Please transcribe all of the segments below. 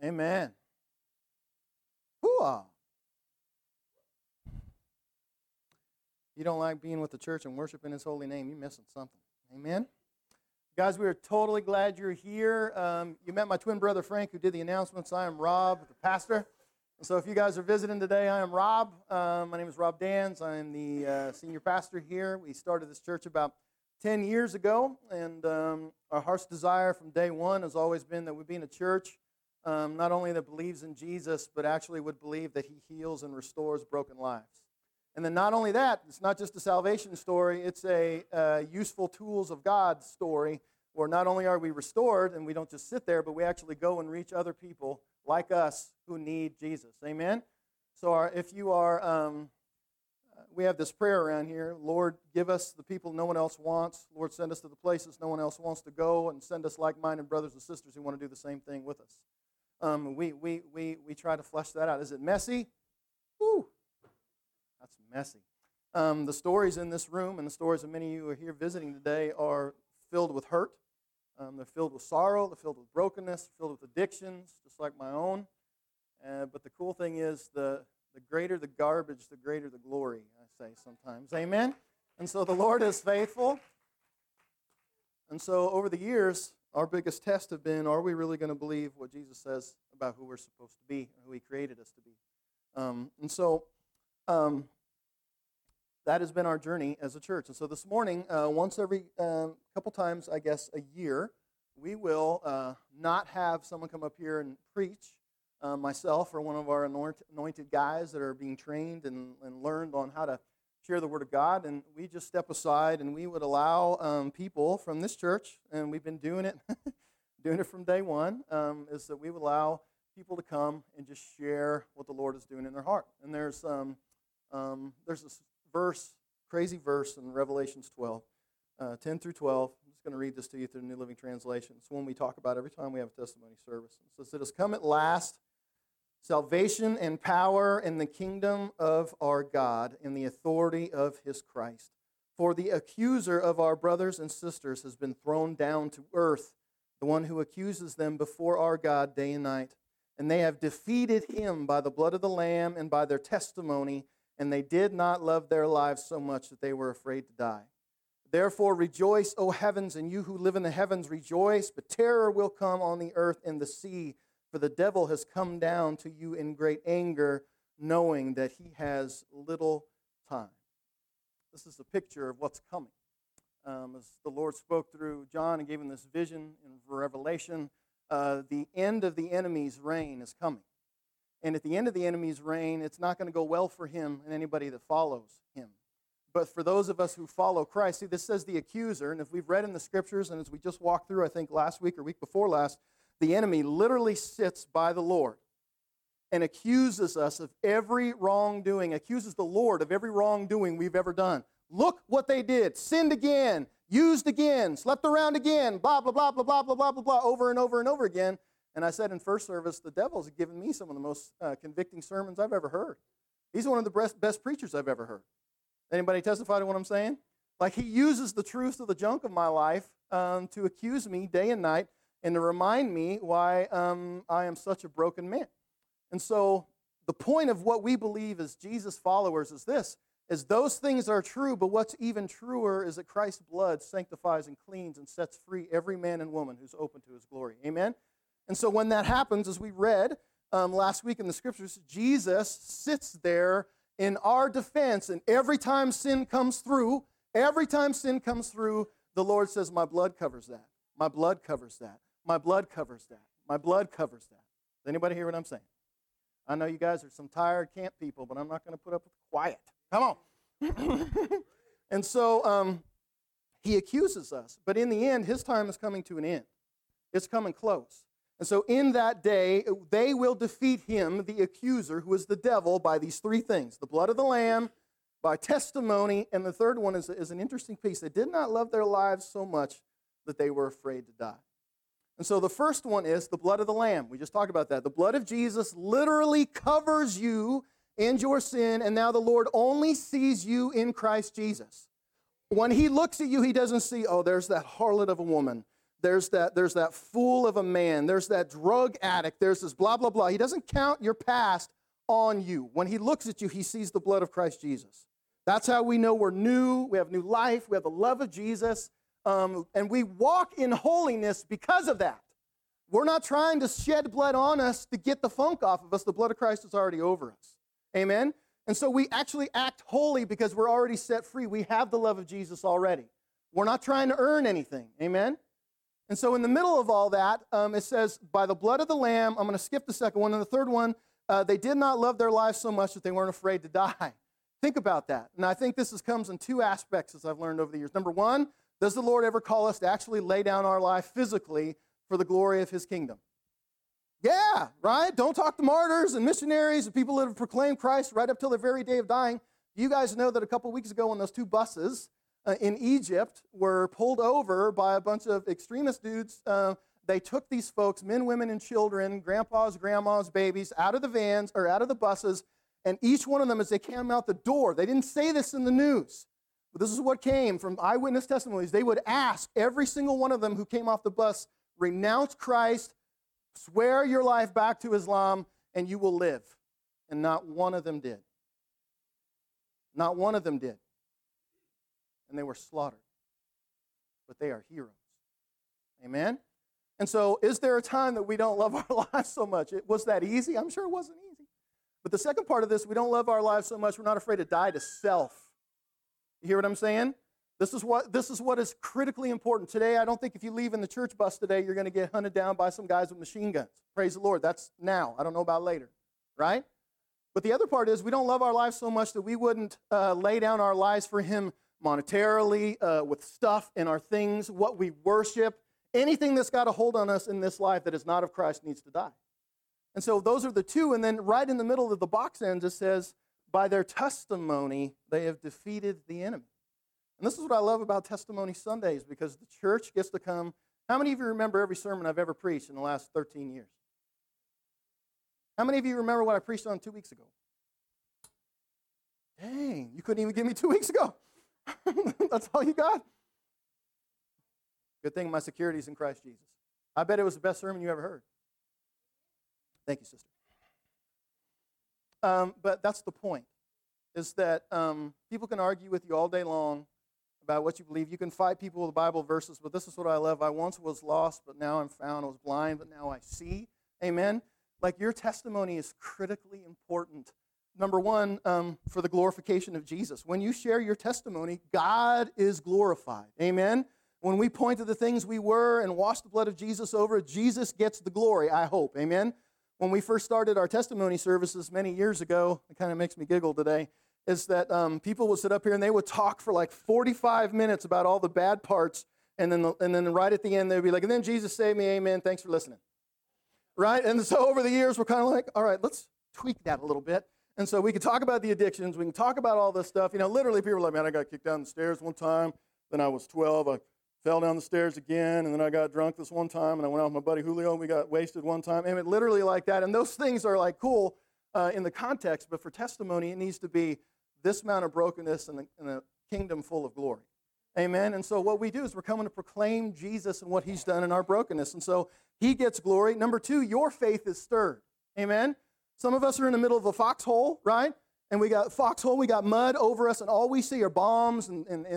Amen. Hooah. You don't like being with the church and worshiping His holy name, you're missing something. Amen. Guys, we are totally glad you're here. You met my twin brother Frank, who did the announcements. I am Rob, the pastor. And so if you guys are visiting today, I am Rob. My name is Rob Dans. I am the senior pastor here. We started this church about 10 years ago, and our heart's desire from day one has always been that we be in a church not only that believes in Jesus, but actually would believe that He heals and restores broken lives. And then not only that, it's not just a salvation story, it's a useful tools of God story, where not only are we restored and we don't just sit there, but we actually go and reach other people like us who need Jesus. Amen? So if you are, we have this prayer around here, Lord, give us the people no one else wants. Lord, send us to the places no one else wants to go, and send us like-minded brothers and sisters who want to do the same thing with us. We try to flesh that out. Is it messy? Woo! That's messy. The stories in this room and the stories of many of you who are here visiting today are filled with hurt. They're filled with sorrow. They're filled with brokenness. Filled with addictions, just like my own. But the cool thing is the greater the garbage, the greater the glory, I say sometimes. Amen? And so the Lord is faithful. And so over the years, our biggest test have been, are we really going to believe what Jesus says about who we're supposed to be and who He created us to be? That has been our journey as a church. And so this morning, once every couple times, I guess, a year, we will not have someone come up here and preach, myself or one of our anointed guys that are being trained and learned on how to share the Word of God. And we just step aside and we would allow people from this church, and we've been doing it, doing it from day one, is that we would allow people to come and just share what the Lord is doing in their heart. And there's this crazy verse in Revelations 12, 10 through 12. I'm just going to read this to you through the New Living Translation. It's one we talk about every time we have a testimony service. It says, "It has come at last, salvation and power in the kingdom of our God and the authority of His Christ. For the accuser of our brothers and sisters has been thrown down to earth, the one who accuses them before our God day and night. And they have defeated Him by the blood of the Lamb and by their testimony, and they did not love their lives so much that they were afraid to die. Therefore rejoice, O heavens, and you who live in the heavens rejoice, but terror will come on the earth and the sea, for the devil has come down to you in great anger, knowing that he has little time." This is a picture of what's coming. As the Lord spoke through John and gave him this vision in Revelation, the end of the enemy's reign is coming. And at the end of the enemy's reign, it's not going to go well for him and anybody that follows him. But for those of us who follow Christ, see, this says the accuser, and if we've read in the Scriptures, and as we just walked through, I think last week or week before last, the enemy literally sits by the Lord and accuses us of every wrongdoing, accuses the Lord of every wrongdoing we've ever done. Look what they did. Sinned again, used again, slept around again, blah, blah, blah, blah, blah, blah, blah, blah, blah, over and over and over again. And I said in first service, the devil's given me some of the most convicting sermons I've ever heard. He's one of the best preachers I've ever heard. Anybody testify to what I'm saying? Like, he uses the truth of the junk of my life to accuse me day and night and to remind me why I am such a broken man. And so the point of what we believe as Jesus followers is this, is those things are true, but what's even truer is that Christ's blood sanctifies and cleans and sets free every man and woman who's open to His glory. Amen? And so when that happens, as we read last week in the Scriptures, Jesus sits there in our defense, and every time sin comes through, the Lord says, my blood covers that. My blood covers that. My blood covers that. My blood covers that. Does anybody hear what I'm saying? I know you guys are some tired camp people, but I'm not going to put up with quiet. Come on. And so He accuses us, but in the end, His time is coming to an end. It's coming close. And so in that day, they will defeat him, the accuser, who is the devil, by these three things: the blood of the Lamb, by testimony, and the third one is an interesting piece. They did not love their lives so much that they were afraid to die. And so the first one is the blood of the Lamb. We just talked about that. The blood of Jesus literally covers you and your sin, and now the Lord only sees you in Christ Jesus. When He looks at you, He doesn't see, oh, there's that harlot of a woman. there's that fool of a man, there's that drug addict, there's this blah, blah, blah. He doesn't count your past on you. When he looks at you, he sees the blood of Christ Jesus. That's how we know we're new, we have new life, we have the love of Jesus, and we walk in holiness because of that. We're not trying to shed blood on us to get the funk off of us. The blood of Christ is already over us. Amen? And so we actually act holy because we're already set free. We have the love of Jesus already. We're not trying to earn anything. Amen? And so in the middle of all that, it says, by the blood of the Lamb, I'm going to skip the second one, and the third one, they did not love their lives so much that they weren't afraid to die. Think about that. And I think this comes in two aspects, as I've learned over the years. Number one, does the Lord ever call us to actually lay down our life physically for the glory of his kingdom? Yeah, right? Don't talk to martyrs and missionaries and people that have proclaimed Christ right up till their very day of dying. You guys know that a couple weeks ago when those two buses in Egypt were pulled over by a bunch of extremist dudes, they took these folks, men, women, and children, grandpas, grandmas, babies, out of the vans or out of the buses, and each one of them, as they came out the door, they didn't say this in the news, but this is what came from eyewitness testimonies. They would ask every single one of them who came off the bus, renounce Christ, swear your life back to Islam, and you will live. And not one of them did. Not one of them did. And they were slaughtered. But they are heroes. Amen? And so, is there a time that we don't love our lives so much? Was that easy? I'm sure it wasn't easy. But the second part of this, we don't love our lives so much, we're not afraid to die to self. You hear what I'm saying? This is what is critically important. Today, I don't think if you leave in the church bus today, you're going to get hunted down by some guys with machine guns. Praise the Lord. That's now. I don't know about later. Right? But the other part is we don't love our lives so much that we wouldn't lay down our lives for him monetarily, with stuff and our things, what we worship. Anything that's got a hold on us in this life that is not of Christ needs to die. And so those are the two. And then right in the middle of the box ends, it says, by their testimony, they have defeated the enemy. And this is what I love about Testimony Sundays, because the church gets to come. How many of you remember every sermon I've ever preached in the last 13 years? How many of you remember what I preached on 2 weeks ago? Dang, you couldn't even give me 2 weeks ago. That's all you got? Good thing my security's in Christ Jesus. I bet it was the best sermon you ever heard. Thank you, sister. But that's the point, is that people can argue with you all day long about what you believe. You can fight people with Bible verses, but this is what I love. I once was lost, but now I'm found. I was blind, but now I see. Amen? Like, your testimony is critically important. Number one, for the glorification of Jesus. When you share your testimony, God is glorified. Amen? When we point to the things we were and wash the blood of Jesus over it, Jesus gets the glory, I hope. Amen? When we first started our testimony services many years ago, it kind of makes me giggle today, is that people would sit up here and they would talk for like 45 minutes about all the bad parts, and then right at the end they'd be like, and then Jesus saved me, amen, thanks for listening. Right? And so over the years we're kind of like, all right, let's tweak that a little bit. And so we can talk about the addictions, we can talk about all this stuff. You know, literally people are like, man, I got kicked down the stairs one time, then I was 12, I fell down the stairs again, and then I got drunk this one time, and I went out with my buddy Julio, and we got wasted one time. And it literally like that. And those things are like cool in the context, but for testimony, it needs to be this amount of brokenness and a kingdom full of glory. Amen? And so what we do is we're coming to proclaim Jesus and what he's done in our brokenness. And so he gets glory. Number two, your faith is stirred. Amen? Some of us are in the middle of a foxhole, right? And we got mud over us, and all we see are bombs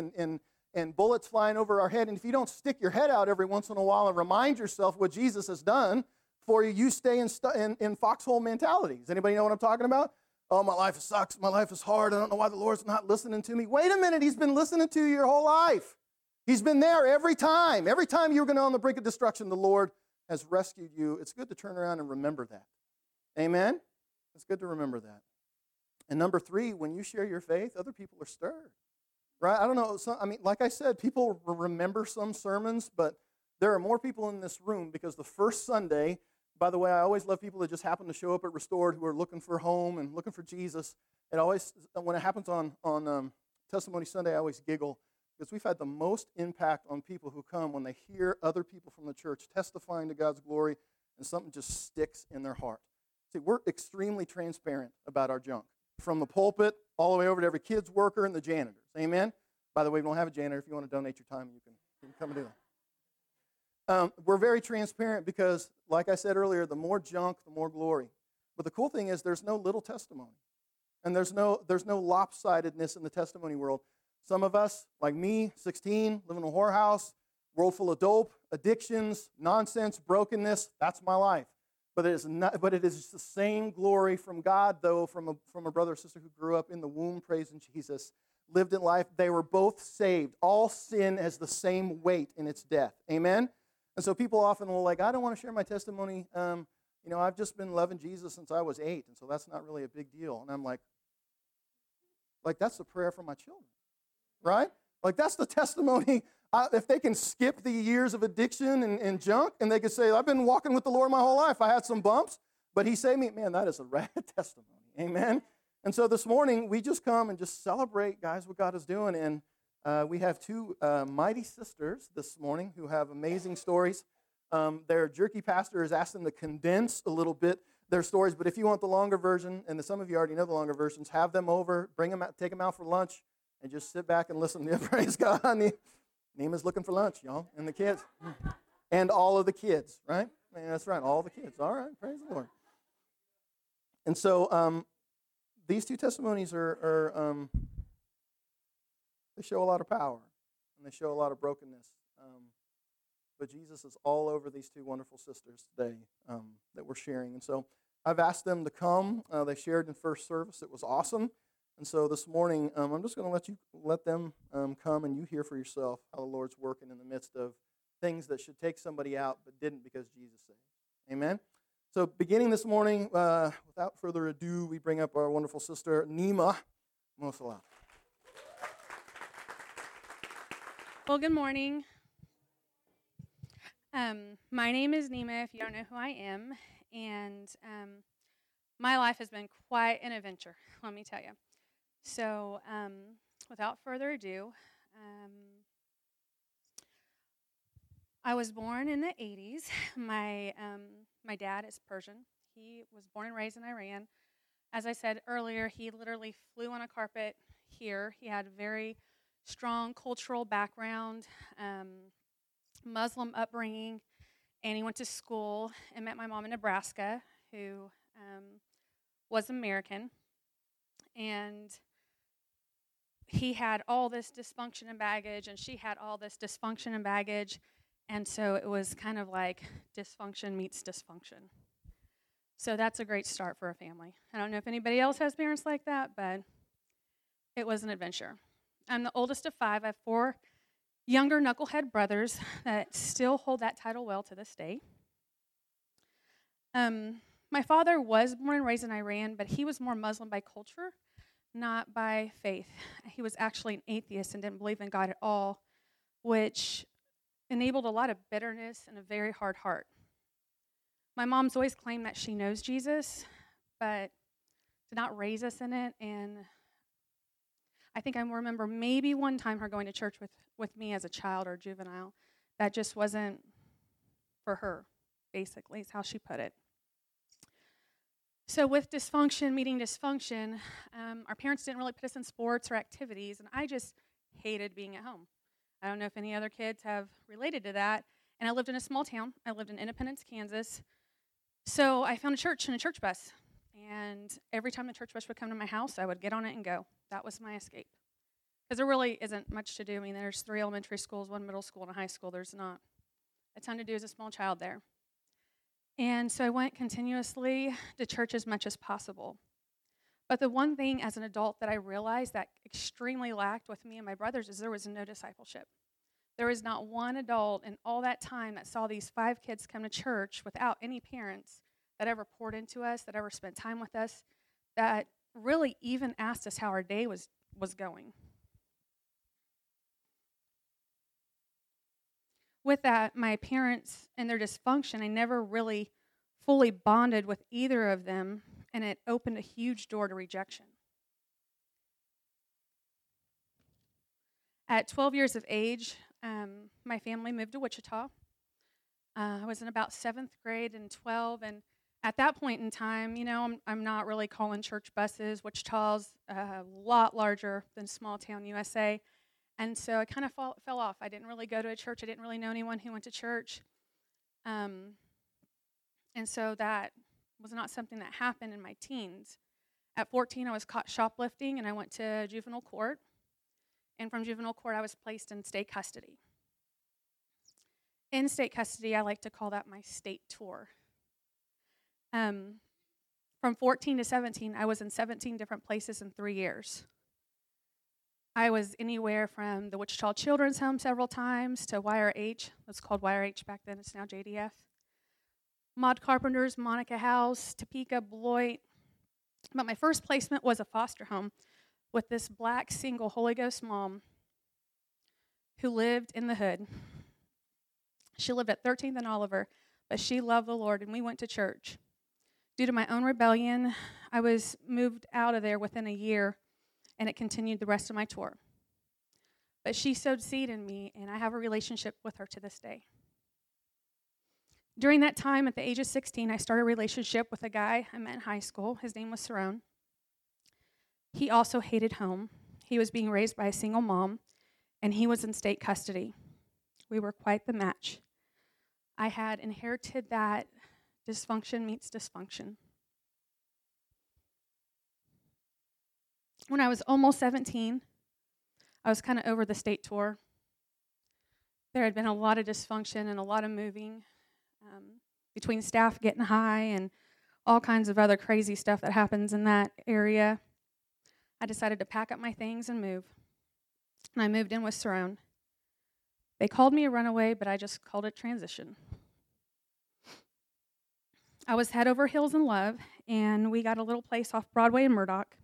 and bullets flying over our head. And if you don't stick your head out every once in a while and remind yourself what Jesus has done for you, you stay in foxhole mentality. Does anybody know what I'm talking about? Oh, my life sucks. My life is hard. I don't know why the Lord's not listening to me. Wait a minute. He's been listening to you your whole life. He's been there every time. Every time you were going on the brink of destruction, the Lord has rescued you. It's good to turn around and remember that. Amen? It's good to remember that. And number three, when you share your faith, other people are stirred. Right? I don't know. Like I said, people remember some sermons, but there are more people in this room because the first Sunday, by the way, I always love people that just happen to show up at Restored who are looking for home and looking for Jesus. It always, when it happens on Testimony Sunday, I always giggle because we've had the most impact on people who come when they hear other people from the church testifying to God's glory and something just sticks in their heart. See, we're extremely transparent about our junk. From the pulpit all the way over to every kid's worker and the janitors. Amen? By the way, we don't have a janitor. If you want to donate your time, you can come and do that. we're very transparent because, like I said earlier, the more junk, the more glory. But the cool thing is there's no little testimony. And there's no lopsidedness in the testimony world. Some of us, like me, 16, live in a whorehouse, world full of dope, addictions, nonsense, brokenness, that's my life. But it is the same glory from God, though, from a brother or sister who grew up in the womb praising Jesus, lived in life. They were both saved. All sin has the same weight in its death. Amen? And so people often will I don't want to share my testimony. I've just been loving Jesus since I was 8, and so that's not really a big deal. And I'm like, that's the prayer for my children, right? That's the testimony. If they can skip the years of addiction and junk, and they could say, I've been walking with the Lord my whole life. I had some bumps, but he saved me. Man, that is a rad testimony. Amen? And so this morning, we just come and just celebrate, guys, what God is doing. And we have two mighty sisters this morning who have amazing stories. Their jerky pastor has asked them to condense a little bit their stories, but if you want the longer version, and some of you already know the longer versions, have them over, bring them out, take them out for lunch, and just sit back and listen to them. Praise God. Nema's looking for lunch, y'all, and the kids. And all of the kids, right? That's right, all the kids. All right, praise the Lord. And so these two testimonies are they show a lot of power, and they show a lot of brokenness. But Jesus is all over these two wonderful sisters today that we're sharing. And so I've asked them to come. They shared in first service. It was awesome. And so this morning, I'm just going to let them come, and you hear for yourself how the Lord's working in the midst of things that should take somebody out but didn't because Jesus saved. Amen? So beginning this morning, without further ado, we bring up our wonderful sister, Nema Mosala. Well, good morning. My name is Nema, if you don't know who I am, and my life has been quite an adventure, let me tell you. So, without further ado, I was born in the 80s. My dad is Persian. He was born and raised in Iran. As I said earlier, he literally flew on a carpet here. He had a very strong cultural background, Muslim upbringing, and he went to school and met my mom in Nebraska, who was American, and he had all this dysfunction and baggage, and she had all this dysfunction and baggage, and so it was kind of like dysfunction meets dysfunction. So that's a great start for a family. I don't know if anybody else has parents like that, but it was an adventure. I'm the oldest of 5. I have 4 younger knucklehead brothers that still hold that title well to this day. My father was born and raised in Iran, but he was more Muslim by culture, not by faith. He was actually an atheist and didn't believe in God at all, which enabled a lot of bitterness and a very hard heart. My mom's always claimed that she knows Jesus, but did not raise us in it, and I think I remember maybe one time her going to church with me as a child or juvenile. That just wasn't for her, basically, is how she put it. So with dysfunction meeting dysfunction, our parents didn't really put us in sports or activities, and I just hated being at home. I don't know if any other kids have related to that. And I lived in a small town. I lived in Independence, Kansas. So I found a church and a church bus. And every time the church bus would come to my house, I would get on it and go. That was my escape. Because there really isn't much to do. I mean, there's 3 elementary schools, 1 middle school, and a high school. There's not a ton to do as a small child there. And so I went continuously to church as much as possible. But the one thing as an adult that I realized that extremely lacked with me and my brothers is there was no discipleship. There was not one adult in all that time that saw these 5 kids come to church without any parents that ever poured into us, that ever spent time with us, that really even asked us how our day was going. With that, my parents and their dysfunction, I never really fully bonded with either of them, and it opened a huge door to rejection. At 12 years of age, my family moved to Wichita. I was in about 7th grade and 12, and at that point in time, you know, I'm not really calling church buses. Wichita's a lot larger than small town USA, and so I kind of fell off. I didn't really go to a church. I didn't really know anyone who went to church. And so that was not something that happened in my teens. At 14, I was caught shoplifting, and I went to juvenile court. And from juvenile court, I was placed in state custody. In state custody, I like to call that my state tour. From 14 to 17, I was in 17 different places in 3 years. I was anywhere from the Wichita Children's Home several times to YRH. It was called YRH back then. It's now JDF. Maud Carpenter's, Monica House, Topeka, Beloit. But my first placement was a foster home with this black single Holy Ghost mom who lived in the hood. She lived at 13th and Oliver, but she loved the Lord, and we went to church. Due to my own rebellion, I was moved out of there within a year, and it continued the rest of my tour. But she sowed seed in me, and I have a relationship with her to this day. During that time, at the age of 16, I started a relationship with a guy I met in high school. His name was Saron. He also hated home. He was being raised by a single mom, and he was in state custody. We were quite the match. I had inherited that dysfunction meets dysfunction. When I was almost 17, I was kind of over the state tour. There had been a lot of dysfunction and a lot of moving between staff getting high and all kinds of other crazy stuff that happens in that area. I decided to pack up my things and move. And I moved in with Saron. They called me a runaway, but I just called it transition. I was head over heels in love, and we got a little place off Broadway in Murdoch.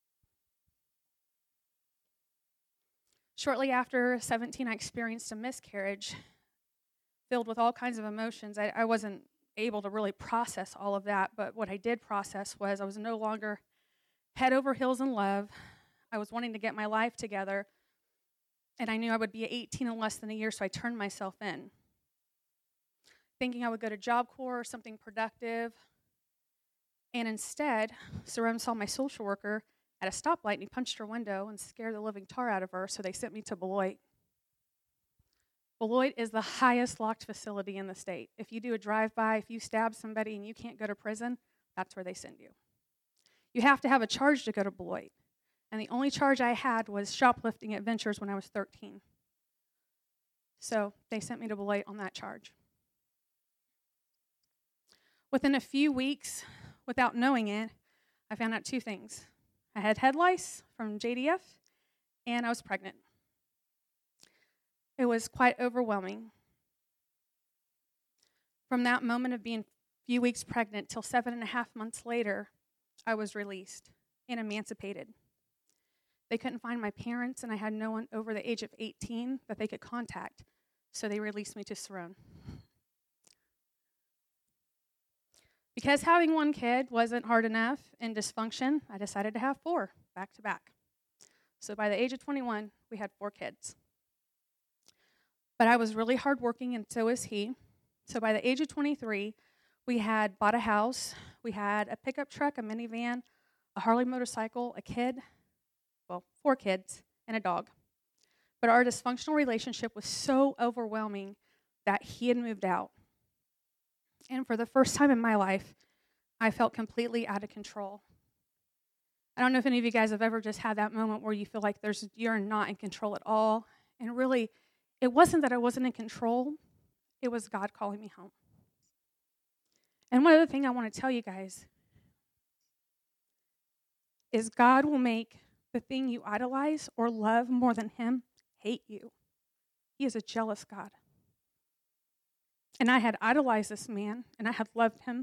Shortly after 17, I experienced a miscarriage filled with all kinds of emotions. I wasn't able to really process all of that, but what I did process was I was no longer head over heels in love. I was wanting to get my life together, and I knew I would be 18 in less than a year, so I turned myself in, thinking I would go to Job Corps or something productive. And instead, Saron saw my social worker at a stoplight, and he punched her window and scared the living tar out of her, so they sent me to Beloit. Beloit is the highest locked facility in the state. If you do a drive-by, if you stab somebody and you can't go to prison, that's where they send you. You have to have a charge to go to Beloit. And the only charge I had was shoplifting at Ventures when I was 13. So they sent me to Beloit on that charge. Within a few weeks, without knowing it, I found out 2 things. I had head lice from JDF, and I was pregnant. It was quite overwhelming. From that moment of being a few weeks pregnant till 7.5 months later, I was released and emancipated. They couldn't find my parents, and I had no one over the age of 18 that they could contact, so they released me to Saron. Because having 1 kid wasn't hard enough in dysfunction, I decided to have 4 back to back. So by the age of 21, we had 4 kids. But I was really hardworking, and so was he. So by the age of 23, we had bought a house, we had a pickup truck, a minivan, a Harley motorcycle, a kid, 4 kids, and a dog. But our dysfunctional relationship was so overwhelming that he had moved out. And for the first time in my life, I felt completely out of control. I don't know if any of you guys have ever just had that moment where you feel like you're not in control at all. And really, it wasn't that I wasn't in control. It was God calling me home. And one other thing I want to tell you guys is God will make the thing you idolize or love more than him hate you. He is a jealous God. And I had idolized this man, and I had loved him.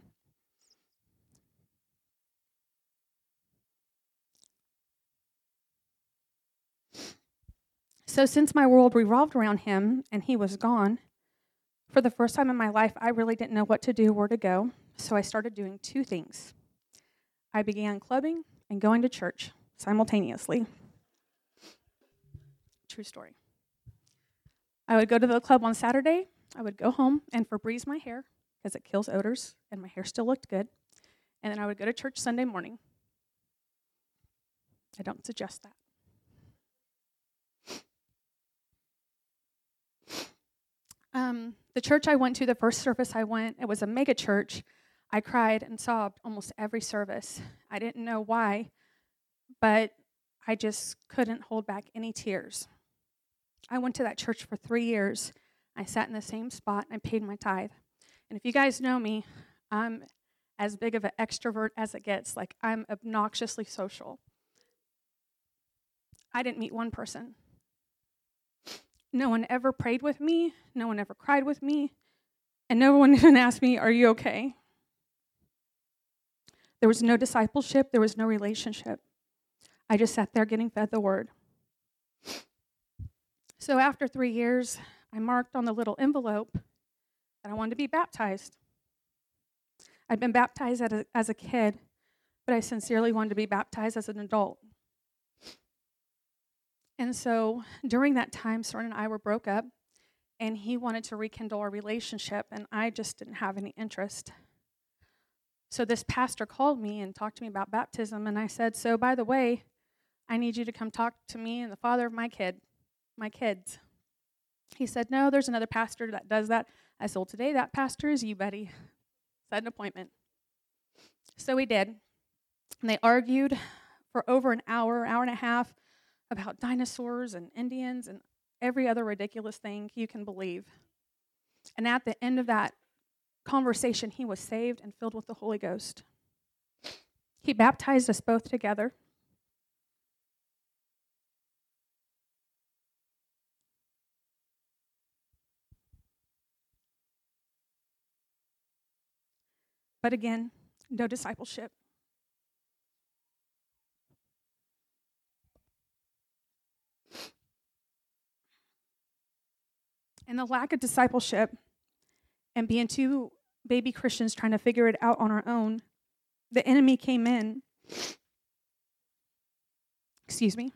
So since my world revolved around him and he was gone, for the first time in my life, I really didn't know what to do, where to go. So I started doing 2 things. I began clubbing and going to church simultaneously. True story. I would go to the club on Saturday. I would go home and Febreze my hair because it kills odors, and my hair still looked good. And then I would go to church Sunday morning. I don't suggest that. The church I went to, the first service I went, it was a mega church. I cried and sobbed almost every service. I didn't know why, but I just couldn't hold back any tears. I went to that church for 3 years. I sat in the same spot and I paid my tithe. And if you guys know me, I'm as big of an extrovert as it gets. Like, I'm obnoxiously social. I didn't meet one person. No one ever prayed with me. No one ever cried with me. And no one even asked me, "Are you okay?" There was no discipleship. There was no relationship. I just sat there getting fed the word. So after 3 years, I marked on the little envelope that I wanted to be baptized. I'd been baptized as a kid, but I sincerely wanted to be baptized as an adult. And so during that time, Soren and I were broke up, and he wanted to rekindle our relationship, and I just didn't have any interest. So this pastor called me and talked to me about baptism, and I said, "So by the way, I need you to come talk to me and the father of my kids." He said, "No, there's another pastor that does that." I said, "Well, today that pastor is you, buddy." Set an appointment. So we did. And they argued for over an hour and a half about dinosaurs and Indians and every other ridiculous thing you can believe. And at the end of that conversation, he was saved and filled with the Holy Ghost. He baptized us both together. But again, no discipleship. And the lack of discipleship and being two baby Christians trying to figure it out on our own, the enemy came in. Excuse me.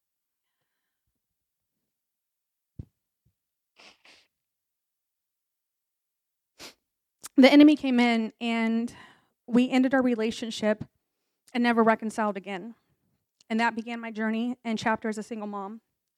The enemy came in and we ended our relationship and never reconciled again. And that began my journey and chapter as a single mom.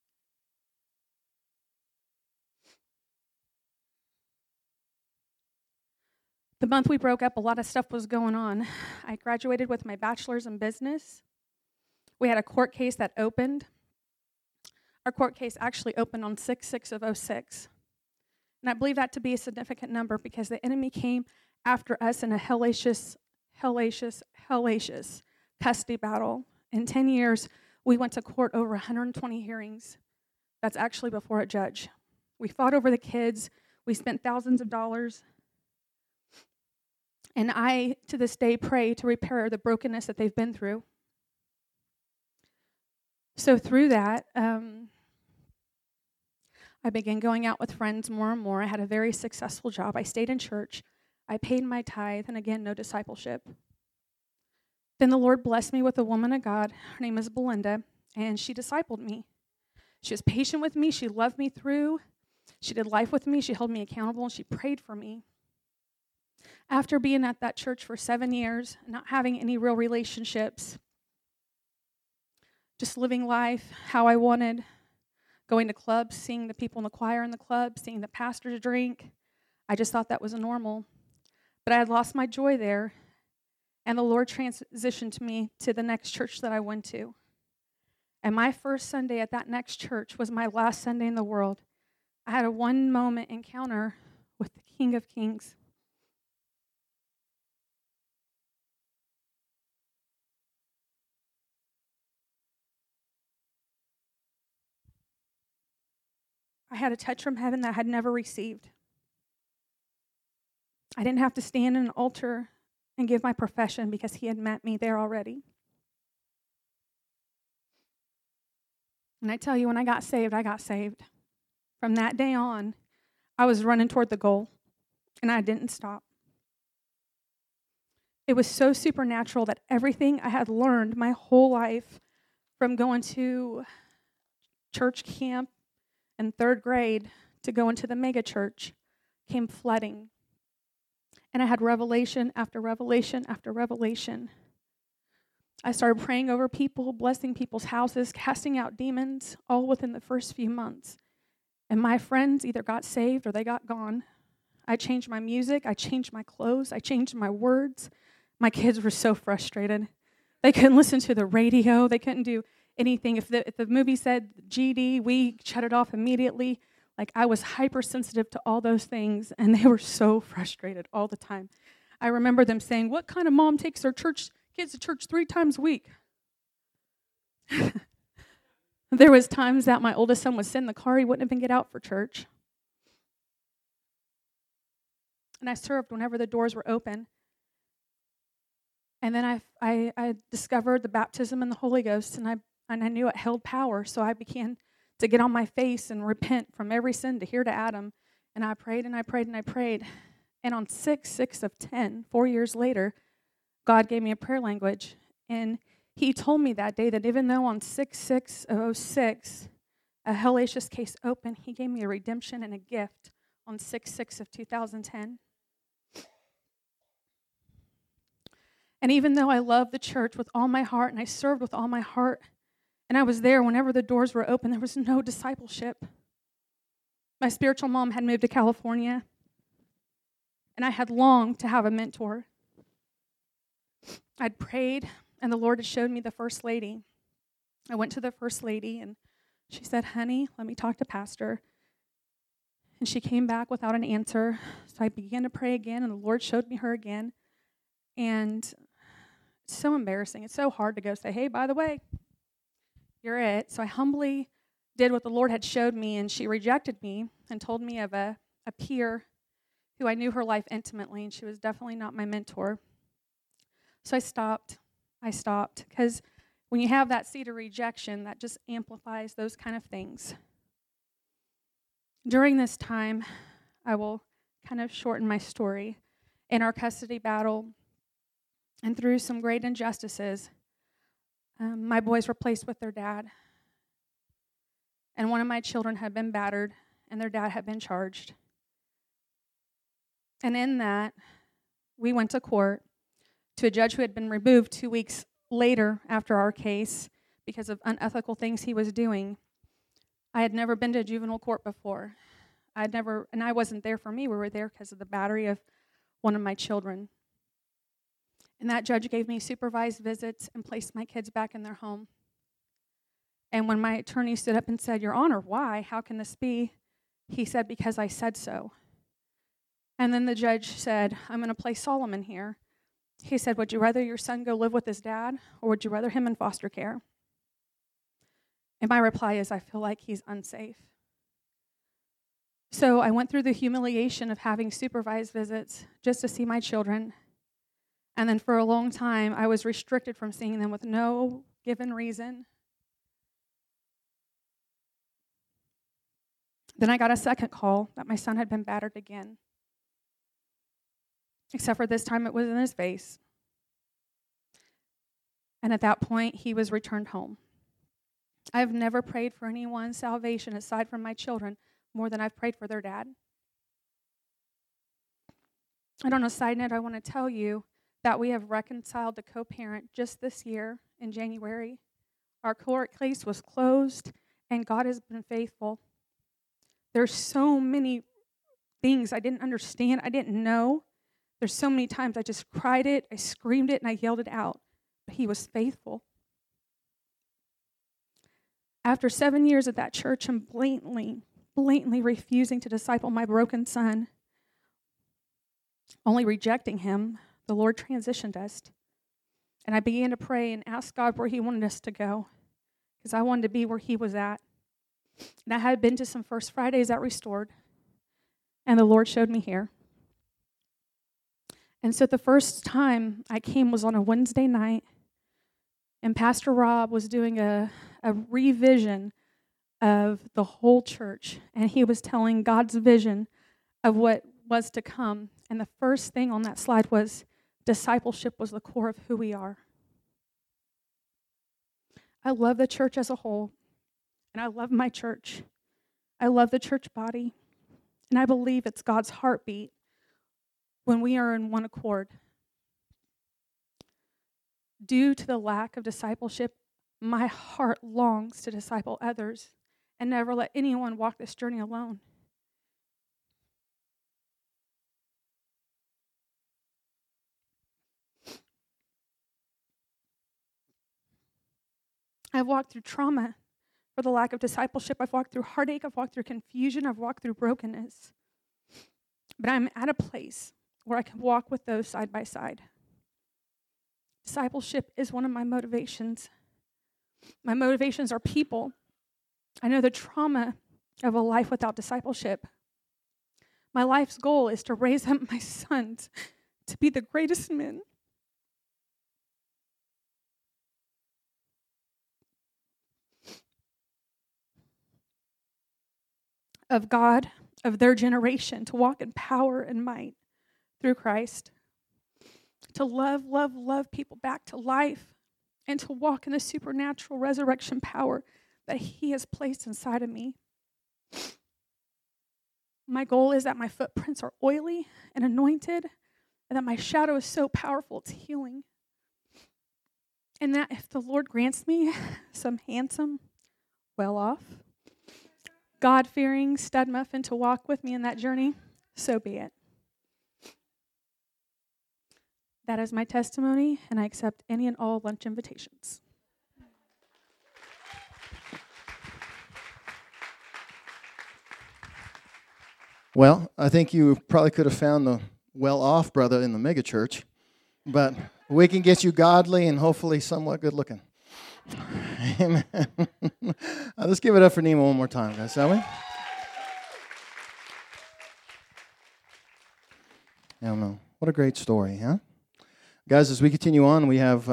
The month we broke up, a lot of stuff was going on. I graduated with my bachelor's in business. We had a court case that opened. Our court case actually opened on 6/6/06. And I believe that to be a significant number because the enemy came after us in a hellacious custody battle. In 10 years, we went to court over 120 hearings. That's actually before a judge. We fought over the kids. We spent thousands of dollars. And I, to this day, pray to repair the brokenness that they've been through. So through that, I began going out with friends more and more. I had a very successful job. I stayed in church. I paid my tithe, and again, no discipleship. Then the Lord blessed me with a woman of God. Her name is Belinda, and she discipled me. She was patient with me. She loved me through. She did life with me. She held me accountable, and she prayed for me. After being at that church for 7 years, not having any real relationships, just living life how I wanted, going to clubs, seeing the people in the choir in the club, seeing the pastors drink, I just thought that was normal. But I had lost my joy there, and the Lord transitioned me to the next church that I went to. And my first Sunday at that next church was my last Sunday in the world. I had a one-moment encounter with the King of Kings. I had a touch from heaven that I had never received. I didn't have to stand in an altar and give my profession because he had met me there already. And I tell you, when I got saved, I got saved. From that day on, I was running toward the goal, and I didn't stop. It was so supernatural that everything I had learned my whole life, from going to church camp in 3rd grade to go into the mega church, came flooding. And I had revelation after revelation after revelation. I started praying over people, blessing people's houses, casting out demons, all within the first few months. And my friends either got saved or they got gone. I changed my music. I changed my clothes. I changed my words. My kids were so frustrated. They couldn't listen to the radio. They couldn't do anything. If the movie said GD, we shut it off immediately. Like, I was hypersensitive to all those things, and they were so frustrated all the time. I remember them saying, "What kind of mom takes their kids to church 3 times a week?" There was times that my oldest son would sit in the car. He wouldn't even get out for church. And I served whenever the doors were open. And then I discovered the baptism in the Holy Ghost, and I knew it held power. So I began to get on my face and repent from every sin to here to Adam. And I prayed and I prayed and I prayed. And on 6 of 10, 4 years later, God gave me a prayer language. And he told me that day that even though on 6/6/06, a hellacious case opened, he gave me a redemption and a gift on 6/6 of 2010. And even though I loved the church with all my heart and I served with all my heart, and I was there whenever the doors were open, there was no discipleship. My spiritual mom had moved to California, and I had longed to have a mentor. I'd prayed, and the Lord had showed me the First Lady. I went to the First Lady, and she said, "Honey, let me talk to Pastor." And she came back without an answer. So I began to pray again, and the Lord showed me her again. And it's so embarrassing. It's so hard to go say, "Hey, by the way, you're it." So I humbly did what the Lord had showed me, and she rejected me and told me of a peer who I knew her life intimately, and she was definitely not my mentor. So I stopped, because when you have that seed of rejection, that just amplifies those kind of things. During this time, I will kind of shorten my story. In our custody battle, and through some great injustices, my boys were placed with their dad. And one of my children had been battered, and their dad had been charged. And in that, we went to court to a judge who had been removed 2 weeks later after our case because of unethical things he was doing. I had never been to juvenile court before. And I wasn't there for me. We were there because of the battery of one of my children. And that judge gave me supervised visits and placed my kids back in their home. And when my attorney stood up and said, "Your Honor, why? How can this be?" He said, "Because I said so." And then the judge said, "I'm going to place Solomon here." He said, "Would you rather your son go live with his dad, or would you rather him in foster care?" And my reply is, "I feel like he's unsafe." So I went through the humiliation of having supervised visits just to see my children. And then for a long time, I was restricted from seeing them with no given reason. Then I got a second call that my son had been battered again. Except for this time it was in his face. And at that point, he was returned home. I've never prayed for anyone's salvation aside from my children more than I've prayed for their dad. And on a side note, I want to tell you that we have reconciled to co-parent just this year in January. Our court case was closed, and God has been faithful. There's so many things I didn't understand, I didn't know. There's so many times I just cried it, I screamed it, and I yelled it out. But he was faithful. After 7 years at that church and blatantly refusing to disciple my broken son, only rejecting him, the Lord transitioned us. And I began to pray and ask God where he wanted us to go, because I wanted to be where he was at. And I had been to some First Fridays at Restored, and the Lord showed me here. And so the first time I came was on a Wednesday night, and Pastor Rob was doing a revision of the whole church, and he was telling God's vision of what was to come. And the first thing on that slide was discipleship was the core of who we are. I love the church as a whole, and I love my church. I love the church body, and I believe it's God's heartbeat when we are in one accord. Due to the lack of discipleship, my heart longs to disciple others and never let anyone walk this journey alone. I've walked through trauma for the lack of discipleship. I've walked through heartache. I've walked through confusion. I've walked through brokenness. But I'm at a place where I can walk with those side by side. Discipleship is one of my motivations. My motivations are people. I know the trauma of a life without discipleship. My life's goal is to raise up my sons to be the greatest men. Of God, of their generation, to walk in power and might through Christ. To love people back to life, and to walk in the supernatural resurrection power that He has placed inside of me. My goal is that my footprints are oily and anointed, and that my shadow is so powerful it's healing. And that if the Lord grants me some handsome, well-off, God-fearing stud muffin to walk with me in that journey, so be it. That is my testimony, and I accept any and all lunch invitations. Well, I think you probably could have found the well-off brother in the megachurch, but we can get you godly and hopefully somewhat good-looking. Amen. Let's give it up for Nima one more time, guys, shall we? I don't know. What a great story, huh? Guys, as we continue on, we have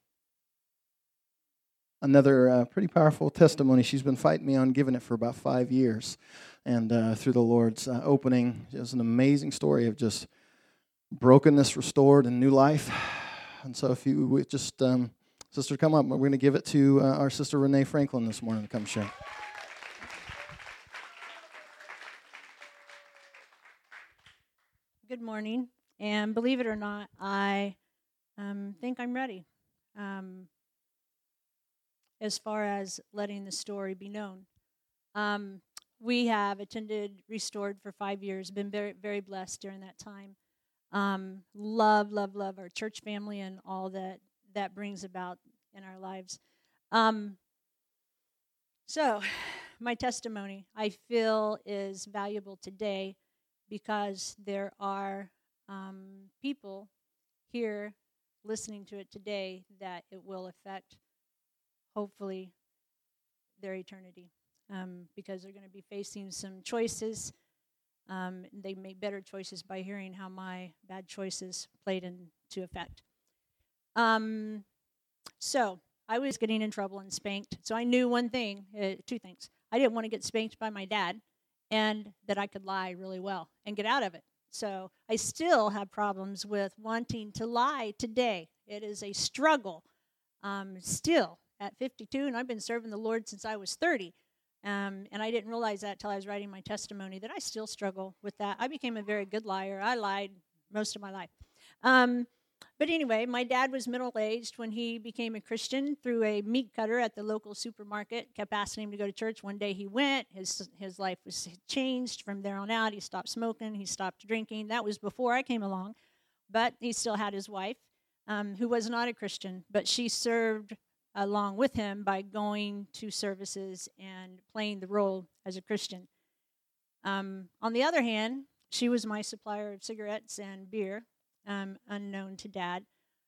another pretty powerful testimony. She's been fighting me on giving it for about 5 years. And through the Lord's opening, it was an amazing story of just brokenness restored and new life. And so if you would just, sister, come up. We're going to give it to our sister Renee Franklin this morning to come share. Good morning. And believe it or not, I think I'm ready as far as letting the story be known. We have attended Restored for 5 years, been very, very blessed during that time. Love our church family and all that brings about in our lives. So, my testimony, I feel, is valuable today because there are people here listening to it today that it will affect, hopefully, their eternity. Because they're going to be facing some choices. They made better choices by hearing how my bad choices played into effect. So I was getting in trouble and spanked. So I knew one thing, two things. I didn't want to get spanked by my dad, and that I could lie really well and get out of it. So I still have problems with wanting to lie today. It is a struggle still at 52, and I've been serving the Lord since I was 30. And I didn't realize that till I was writing my testimony, that I still struggle with that. I became a very good liar. I lied most of my life. But anyway, my dad was middle-aged when he became a Christian through a meat cutter at the local supermarket. Kept asking him to go to church. One day he went. His life was changed from there on out. He stopped smoking. He stopped drinking. That was before I came along. But he still had his wife, who was not a Christian, but she served along with him by going to services and playing the role as a Christian. On the other hand, she was my supplier of cigarettes and beer, unknown to Dad.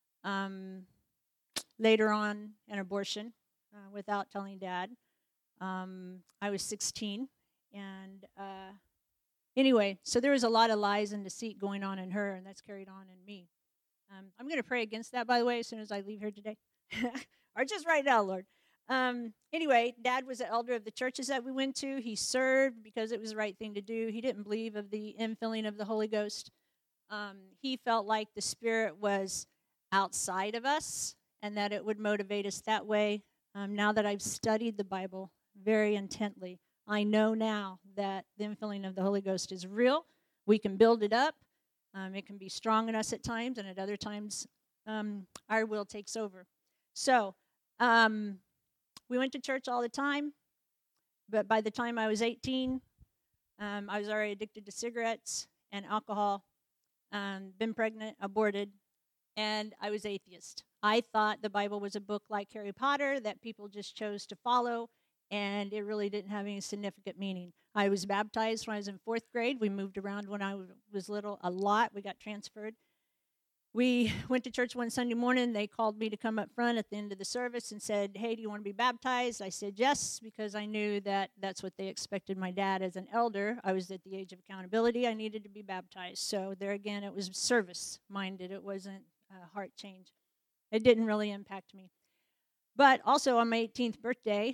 Later on, an abortion without telling Dad. I was 16, and anyway, so there was a lot of lies and deceit going on in her, and that's carried on in me. I'm going to pray against that, by the way, as soon as I leave here today. Or just right now, Lord. Anyway, Dad was the elder of the churches that we went to. He served because it was the right thing to do. He didn't believe of the infilling of the Holy Ghost. He felt like the Spirit was outside of us and that it would motivate us that way. Now that I've studied the Bible very intently, I know now that the infilling of the Holy Ghost is real. We can build it up. It can be strong in us at times, and at other times, our will takes over. So, we went to church all the time, but by the time I was 18, I was already addicted to cigarettes and alcohol, been pregnant, aborted, and I was atheist. I thought the Bible was a book like Harry Potter that people just chose to follow, and it really didn't have any significant meaning. I was baptized when I was in 4th grade. We moved around when I was little a lot. We got transferred. We went to church one Sunday morning. They called me to come up front at the end of the service and said, hey, do you want to be baptized? I said yes, because I knew that that's what they expected my dad as an elder. I was at the age of accountability. I needed to be baptized. So there again, it was service-minded. It wasn't a heart change. It didn't really impact me. But also on my 18th birthday,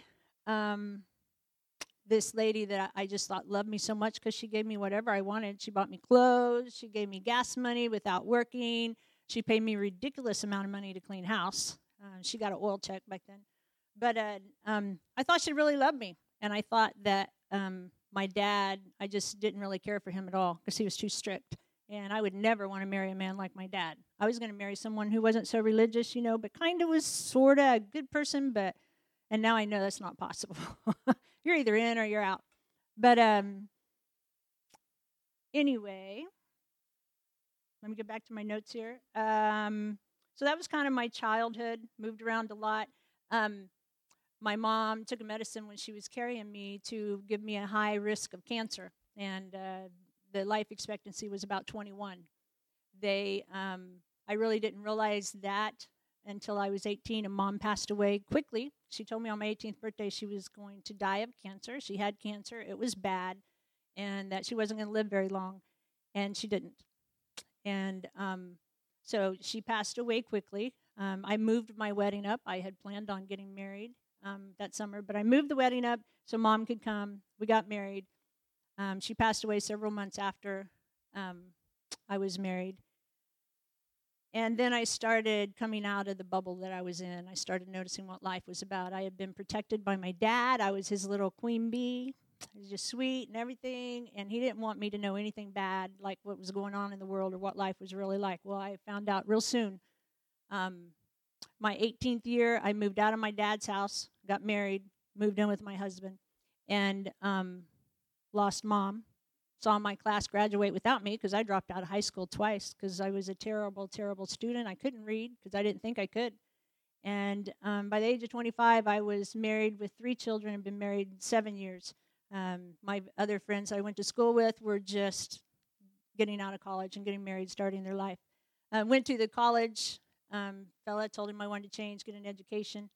this lady that I just thought loved me so much because she gave me whatever I wanted. She bought me clothes. She gave me gas money without working. She paid me a ridiculous amount of money to clean house. She got an oil check back then. But I thought she really loved me. And I thought that my dad, I just didn't really care for him at all because he was too strict. And I would never want to marry a man like my dad. I was going to marry someone who wasn't so religious, but kind of was sort of a good person. And now I know that's not possible. You're either in or you're out. But anyway, let me get back to my notes here. So that was kind of my childhood. Moved around a lot. My mom took a medicine when she was carrying me to give me a high risk of cancer. And the life expectancy was about 21. I really didn't realize that until I was 18, and Mom passed away quickly. She told me on my 18th birthday she was going to die of cancer. She had cancer. It was bad, and that she wasn't going to live very long, and she didn't. And so she passed away quickly. I moved my wedding up. I had planned on getting married that summer, but I moved the wedding up so Mom could come. We got married. She passed away several months after I was married. And then I started coming out of the bubble that I was in. I started noticing what life was about. I had been protected by my dad. I was his little queen bee. He was just sweet and everything, and he didn't want me to know anything bad, like what was going on in the world or what life was really like. Well, I found out real soon. My 18th year, I moved out of my dad's house, got married, moved in with my husband, and lost Mom. Saw my class graduate without me because I dropped out of high school twice because I was a terrible, terrible student. I couldn't read because I didn't think I could. And by the age of 25, I was married with 3 children and been married 7 years. My other friends I went to school with were just getting out of college and getting married, starting their life. Went to the college. Fella told him I wanted to change, get an education.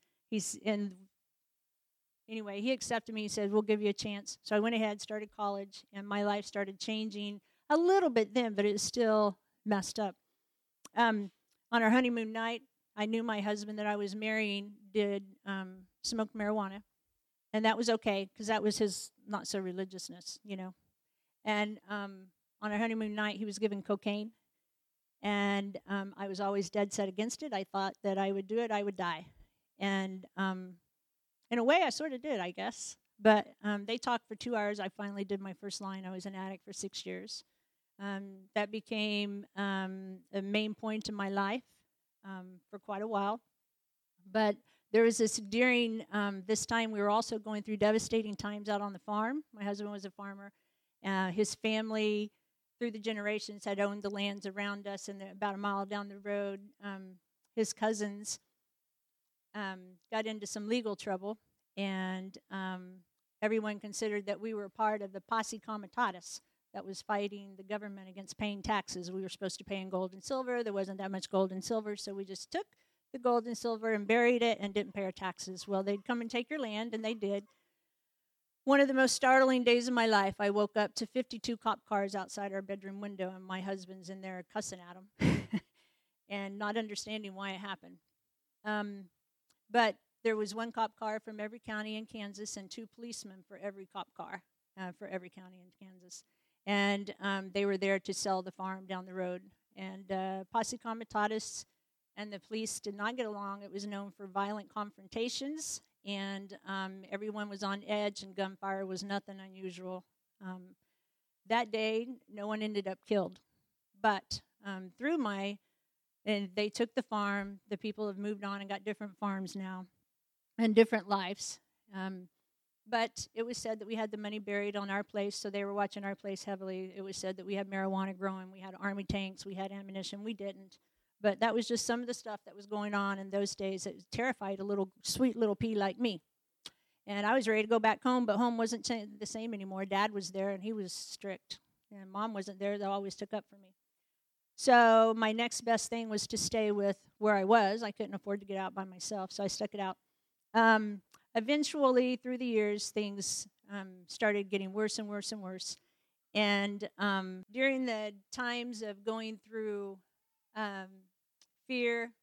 Anyway, he accepted me. He said, we'll give you a chance. So I went ahead, started college, and my life started changing a little bit then, but it was still messed up. On our honeymoon night, I knew my husband that I was marrying did smoke marijuana, and that was okay because that was his not-so-religiousness, And on our honeymoon night, he was given cocaine, and I was always dead set against it. I thought that I would do it, I would die. And in a way, I sort of did, I guess. But they talked for 2 hours. I finally did my first line. I was an addict for 6 years. That became a main point in my life for quite a while. But there was during this time, we were also going through devastating times out on the farm. My husband was a farmer. His family, through the generations, had owned the lands around us, and about a mile down the road, his cousins got into some legal trouble, and everyone considered that we were part of the Posse Comitatus that was fighting the government against paying taxes. We were supposed to pay in gold and silver. There wasn't that much gold and silver, so we just took the gold and silver and buried it and didn't pay our taxes. Well, they'd come and take your land, and they did. One of the most startling days of my life, I woke up to 52 cop cars outside our bedroom window, and my husband's in there cussing at them and not understanding why it happened. But there was 1 cop car from every county in Kansas and 2 policemen for every cop car for every county in Kansas. And they were there to sell the farm down the road. And Posse Comitatus and the police did not get along. It was known for violent confrontations, and everyone was on edge, and gunfire was nothing unusual. That day, no one ended up killed. But and they took the farm. The people have moved on and got different farms now and different lives. But it was said that we had the money buried on our place, so they were watching our place heavily. It was said that we had marijuana growing. We had army tanks. We had ammunition. We didn't. But that was just some of the stuff that was going on in those days that terrified a little sweet little pea like me. And I was ready to go back home, but home wasn't the same anymore. Dad was there, and he was strict. And Mom wasn't there. They always took up for me. So my next best thing was to stay with where I was. I couldn't afford to get out by myself, so I stuck it out. Eventually, through the years, things started getting worse and worse and worse. And during the times of going through fear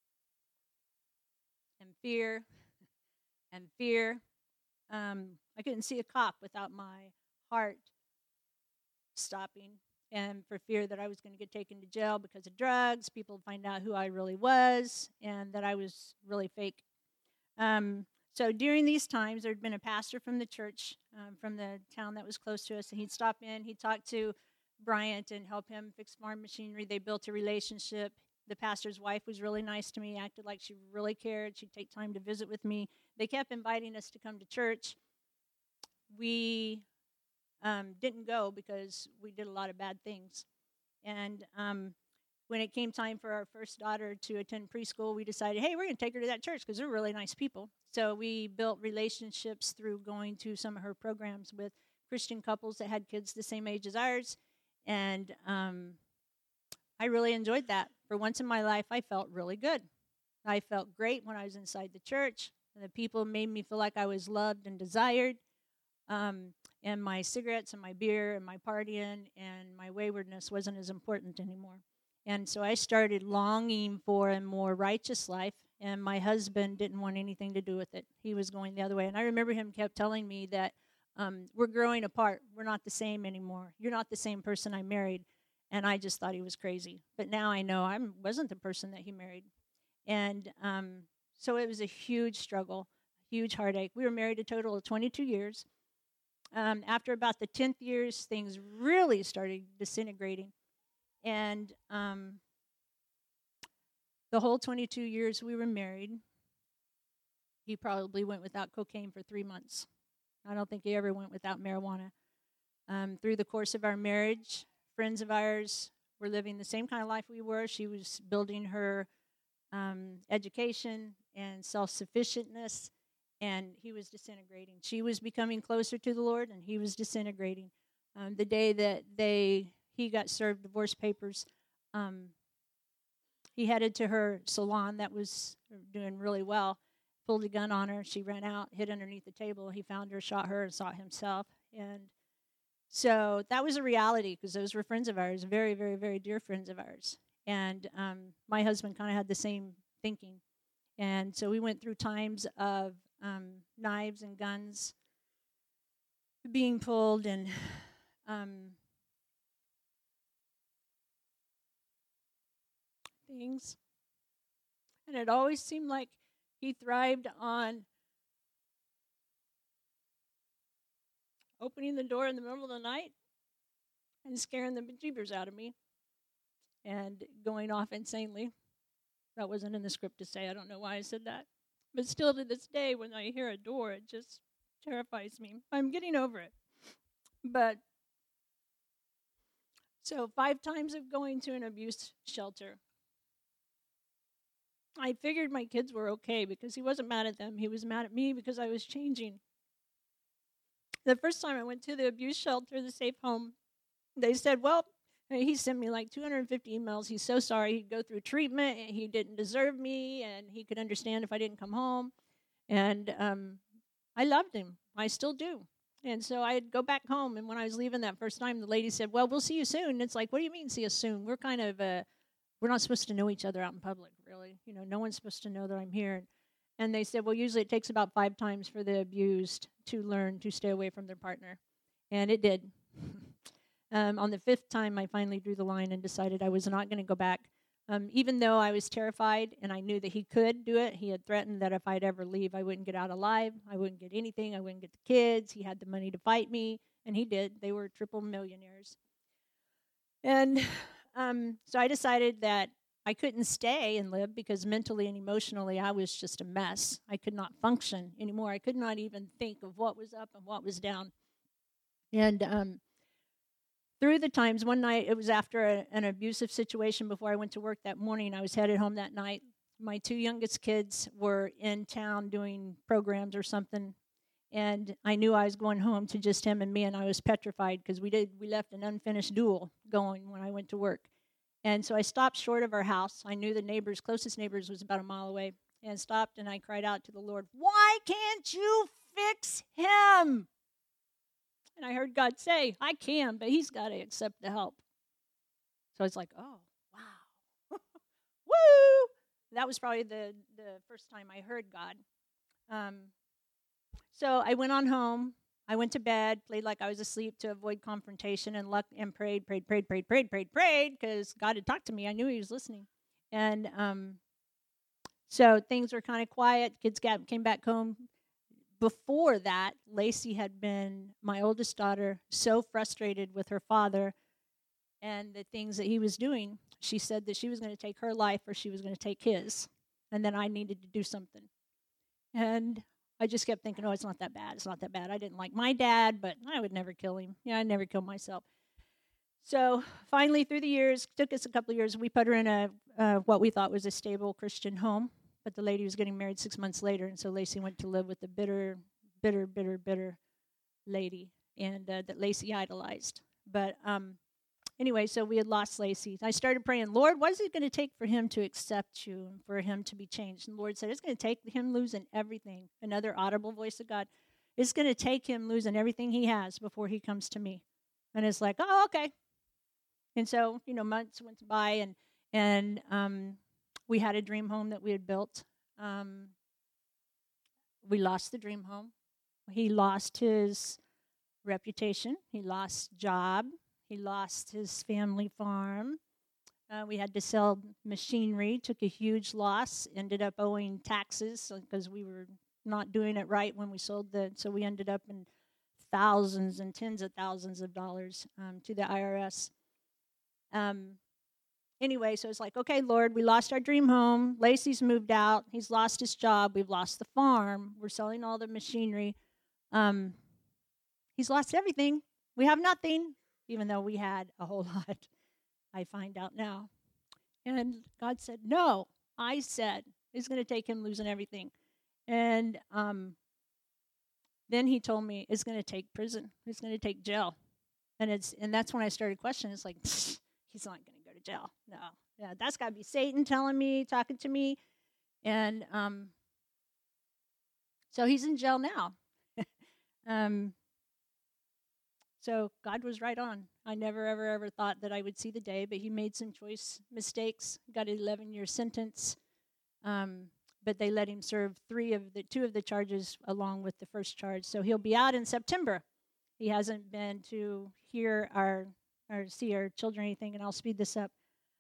and fear and fear, I couldn't see a cop without my heart stopping, and for fear that I was going to get taken to jail because of drugs, people would find out who I really was, and that I was really fake. So during these times, there had been a pastor from the church, from the town that was close to us, and he'd stop in, he'd talk to Bryant and help him fix farm machinery. They built a relationship. The pastor's wife was really nice to me, acted like she really cared. She'd take time to visit with me. They kept inviting us to come to church. We didn't go because we did a lot of bad things. And when it came time for our first daughter to attend preschool, we decided, hey, we're going to take her to that church because they're really nice people. So we built relationships through going to some of her programs with Christian couples that had kids the same age as ours. And I really enjoyed that. For once in my life, I felt really good. I felt great when I was inside the church. The people made me feel like I was loved and desired. And my cigarettes and my beer and my partying and my waywardness wasn't as important anymore. And so I started longing for a more righteous life, and my husband didn't want anything to do with it. He was going the other way. And I remember him kept telling me that we're growing apart. We're not the same anymore. You're not the same person I married. And I just thought he was crazy. But now I know I wasn't the person that he married. And so it was a huge struggle, huge heartache. We were married a total of 22 years. After about the 10th years, things really started disintegrating. And the whole 22 years we were married, he probably went without cocaine for 3 months. I don't think he ever went without marijuana. Through the course of our marriage, friends of ours were living the same kind of life we were. She was building her education and self-sufficientness, and he was disintegrating. She was becoming closer to the Lord, and he was disintegrating. The day that he got served divorce papers, he headed to her salon that was doing really well, pulled a gun on her. She ran out, hid underneath the table. He found her, shot her, and shot himself. And so that was a reality because those were friends of ours, very, very, very dear friends of ours. And my husband kind of had the same thinking. And so we went through times of knives and guns being pulled and things. And it always seemed like he thrived on opening the door in the middle of the night and scaring the bejeebers out of me and going off insanely. That wasn't in the script to say. I don't know why I said that. But still to this day, when I hear a door, it just terrifies me. I'm getting over it. But so 5 times of going to an abuse shelter. I figured my kids were okay because he wasn't mad at them. He was mad at me because I was changing. The first time I went to the abuse shelter, the safe home, they said, well, he sent me like 250 emails. He's so sorry. He'd go through treatment. And he didn't deserve me, and he could understand if I didn't come home. And I loved him. I still do. And so I'd go back home, and when I was leaving that first time, the lady said, well, we'll see you soon. And it's like, what do you mean see us soon? We're kind of, we're not supposed to know each other out in public, really. You know, no one's supposed to know that I'm here. And they said, well, usually it takes about 5 times for the abused to learn to stay away from their partner. And it did. On the 5th time, I finally drew the line and decided I was not going to go back. Even though I was terrified and I knew that he could do it, he had threatened that if I'd ever leave, I wouldn't get out alive. I wouldn't get anything. I wouldn't get the kids. He had the money to fight me, and he did. They were triple millionaires. And so I decided that I couldn't stay and live because mentally and emotionally I was just a mess. I could not function anymore. I could not even think of what was up and what was down. And through the times, one night, it was after an abusive situation before I went to work that morning. I was headed home that night. My 2 youngest kids were in town doing programs or something, and I knew I was going home to just him and me, and I was petrified because we left an unfinished duel going when I went to work. And so I stopped short of our house. I knew the closest neighbors was about a mile away, and stopped, and I cried out to the Lord, "Why can't you fix him?" And I heard God say, "I can, but he's got to accept the help." So it's like, oh, wow. Woo! That was probably the first time I heard God. So I went on home. I went to bed, played like I was asleep to avoid confrontation, and prayed, because God had talked to me. I knew he was listening. And so things were kind of quiet. Kids came back home. Before that, Lacey had been, my oldest daughter, so frustrated with her father and the things that he was doing. She said that she was going to take her life or she was going to take his, and then I needed to do something. And I just kept thinking, oh, it's not that bad. It's not that bad. I didn't like my dad, but I would never kill him. I'd never kill myself. So finally, through the years, took us a couple of years, we put her in a what we thought was a stable Christian home. But the lady was getting married 6 months later, and so Lacey went to live with the bitter lady, and that Lacey idolized. But anyway, so we had lost Lacey. I started praying, Lord, what is it going to take for him to accept you and for him to be changed? And the Lord said, it's going to take him losing everything. Another audible voice of God. It's going to take him losing everything he has before he comes to me. And it's like, oh, okay. And so, months went by, and we had a dream home that we had built. We lost the dream home. He lost his reputation. He lost job. He lost his family farm. We had to sell machinery, took a huge loss, ended up owing taxes because we were not doing it right when we sold so we ended up in thousands and tens of thousands of dollars to the IRS. Anyway, so it's like, okay, Lord, we lost our dream home. Lacey's moved out. He's lost his job. We've lost the farm. We're selling all the machinery. He's lost everything. We have nothing, even though we had a whole lot, I find out now. And God said, no, I said it's going to take him losing everything. And then he told me it's going to take prison. It's going to take jail. And that's when I started questioning. It's like, he's not going to go to jail. No. Yeah, that's got to be Satan talking to me. And so he's in jail now. So God was right on. I never, ever thought that I would see the day, but he made some choice mistakes, got an 11-year sentence, but they let him serve two of the charges along with the first charge. So he'll be out in September. He hasn't been to hear or see our children or anything, and I'll speed this up.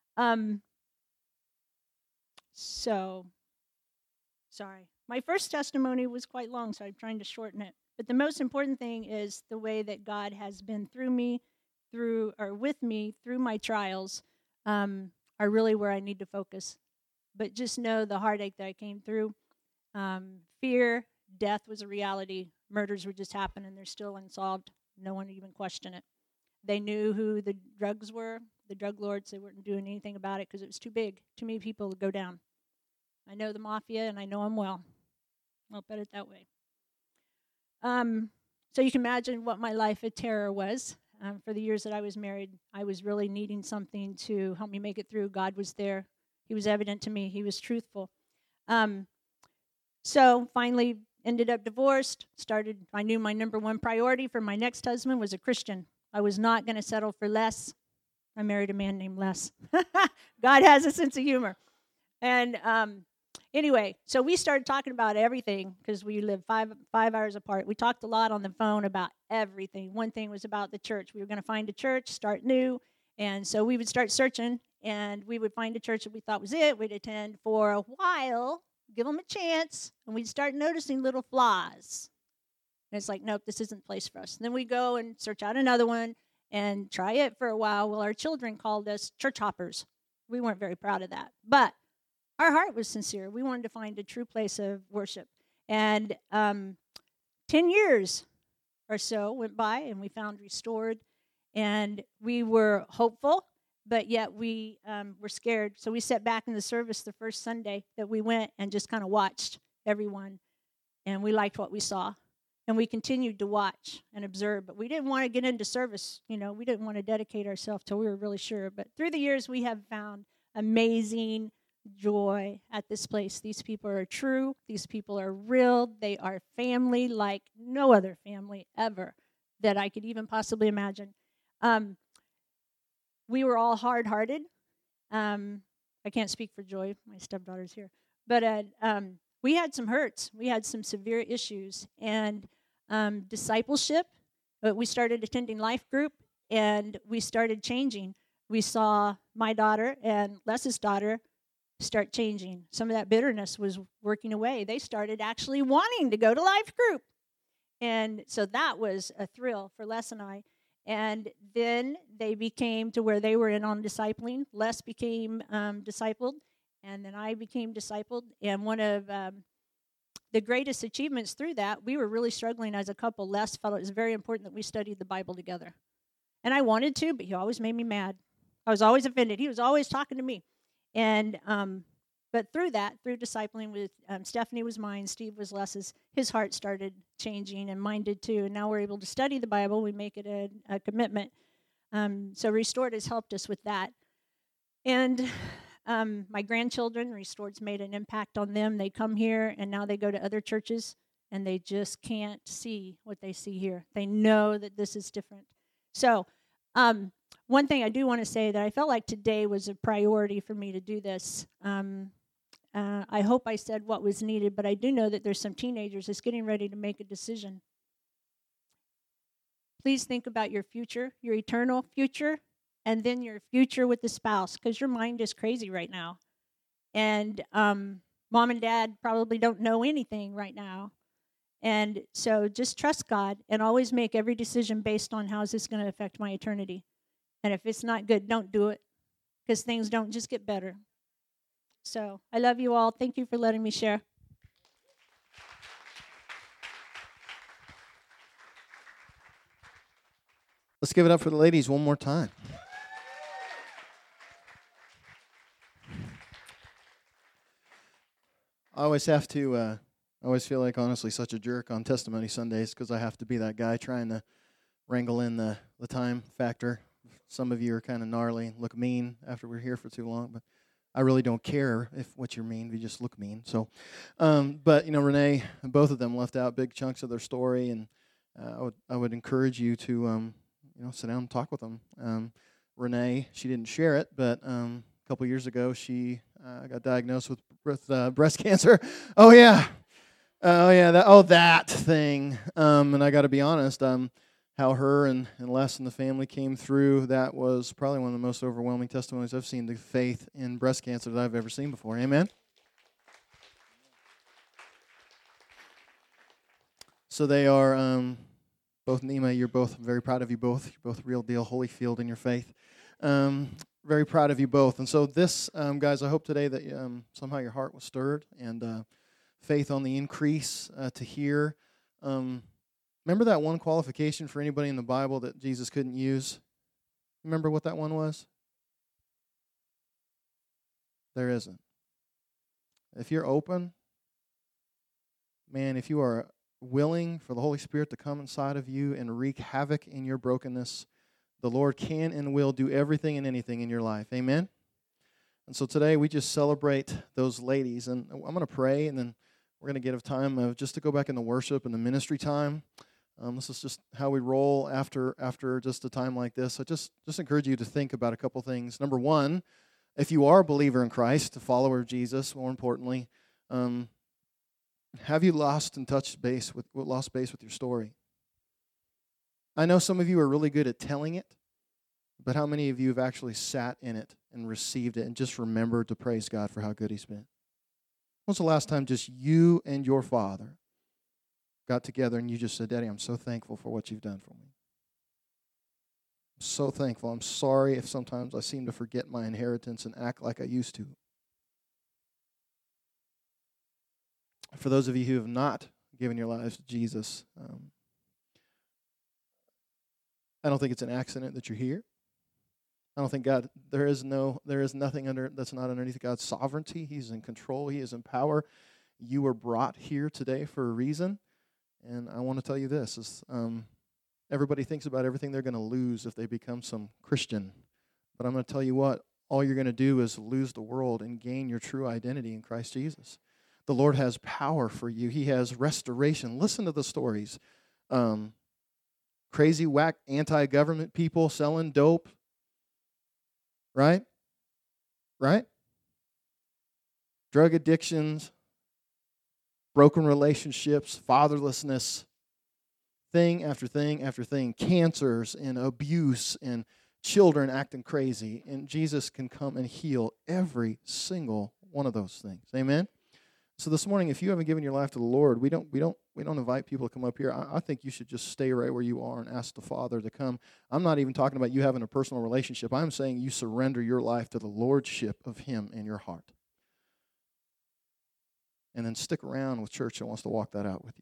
So, sorry. My first testimony was quite long, so I'm trying to shorten it. But the most important thing is the way that God has been with me through my trials are really where I need to focus. But just know the heartache that I came through. Fear, death was a reality. Murders were just happening. They're still unsolved. No one even questioned it. They knew who the drugs were, the drug lords. They weren't doing anything about it because it was too big. Too many people would go down. I know the mafia, and I know them well. I'll put it that way. So you can imagine what my life of terror was. For the years that I was married, I was really needing something to help me make it through. God was there. He was evident to me. He was truthful. So finally ended up divorced. I knew my number one priority for my next husband was a Christian. I was not going to settle for less. I married a man named Les. God has a sense of humor. And anyway, so we started talking about everything because we lived five hours apart. We talked a lot on the phone about everything. One thing was about the church. We were going to find a church, start new. And so we would start searching, and we would find a church that we thought was it. We'd attend for a while, give them a chance, and we'd start noticing little flaws. And it's like, nope, this isn't the place for us. And then we go and search out another one and try it for a while. Well, our children called us church hoppers. We weren't very proud of that. But our heart was sincere. We wanted to find a true place of worship. And 10 years or so went by, and we found Restored. And we were hopeful, but yet we were scared. So we sat back in the service the first Sunday that we went and just kind of watched everyone. And we liked what we saw. And we continued to watch and observe. But we didn't want to get into service. We didn't want to dedicate ourselves till we were really sure. But through the years, we have found amazing joy at this place. These people are true. These people are real. They are family like no other family ever that I could even possibly imagine. We were all hard-hearted. I can't speak for Joy. My stepdaughter's here. But we had some hurts. We had some severe issues. And discipleship, we started attending life group, and we started changing. We saw my daughter and Les's daughter start changing. Some of that bitterness was working away. They started actually wanting to go to life group. And so that was a thrill for Les and I. And then they became to where they were in on discipling. Les became discipled, and then I became discipled. And one of the greatest achievements through that, we were really struggling as a couple. Les felt it was very important that we studied the Bible together. And I wanted to, but he always made me mad. I was always offended. He was always talking to me. And but through that, through discipling with Stephanie was mine, Steve was Les's, his heart started changing, and mine did too. And now we're able to study the Bible. We make it a commitment. So Restored has helped us with that. And my grandchildren, Restored's made an impact on them. They come here, and now they go to other churches, and they just can't see what they see here. They know that this is different. So one thing I do want to say that I felt like today was a priority for me to do this. I hope I said what was needed, but I do know that there's some teenagers that's getting ready to make a decision. Please think about your future, your eternal future, and then your future with the spouse, because your mind is crazy right now. And mom and dad probably don't know anything right now. And so just trust God and always make every decision based on how is this going to affect my eternity. And if it's not good, don't do it, because things don't just get better. So I love you all. Thank you for letting me share. Let's give it up for the ladies one more time. I always have to, I always feel like, honestly, such a jerk on Testimony Sundays because I have to be that guy trying to wrangle in the time factor. Some of you are kind of gnarly and look mean after we're here for too long, but I really don't care if what you're mean. You just look mean. So, but Renee and both of them left out big chunks of their story, and I would encourage you to sit down and talk with them. Renee, she didn't share it, but a couple years ago she got diagnosed with breast cancer. Oh yeah, that thing. And I got to be honest. How her and Les and the family came through, that was probably one of the most overwhelming testimonies I've seen, the faith in breast cancer that I've ever seen before. Amen? So they are, both Nima, you're both, I'm very proud of you both. You're both real deal, Holyfield in your faith. Very proud of you both. And so this, guys, I hope today that somehow your heart was stirred and faith on the increase to hear. Remember that one qualification for anybody in the Bible that Jesus couldn't use? Remember what that one was? There isn't. If you're open, man, if you are willing for the Holy Spirit to come inside of you and wreak havoc in your brokenness, the Lord can and will do everything and anything in your life. Amen? And so today we just celebrate those ladies. And I'm going to pray, and then we're going to get a time of just to go back into worship and the ministry time. This is just how we roll after just a time like this. I just encourage you to think about a couple things. Number one, if you are a believer in Christ, a follower of Jesus, more importantly, have you lost base with your story? I know some of you are really good at telling it, but how many of you have actually sat in it and received it and just remembered to praise God for how good He's been? When's the last time just you and your Father got together and you just said, Daddy, I'm so thankful for what you've done for me. I'm so thankful. I'm sorry if sometimes I seem to forget my inheritance and act like I used to. For those of you who have not given your lives to Jesus, I don't think it's an accident that you're here. I don't think there is nothing that's not underneath God's sovereignty. He's in control. He is in power. You were brought here today for a reason. And I want to tell you this, is everybody thinks about everything they're going to lose if they become some Christian. But I'm going to tell you what, all you're going to do is lose the world and gain your true identity in Christ Jesus. The Lord has power for you. He has restoration. Listen to the stories. Crazy, whack, anti-government people selling dope. Right? Right? Drug addictions, broken relationships, fatherlessness, thing after thing after thing, cancers and abuse and children acting crazy. And Jesus can come and heal every single one of those things. Amen? So this morning, if you haven't given your life to the Lord, we don't invite people to come up here. I think you should just stay right where you are and ask the Father to come. I'm not even talking about you having a personal relationship. I'm saying you surrender your life to the lordship of Him in your heart. And then stick around with church that wants to walk that out with you.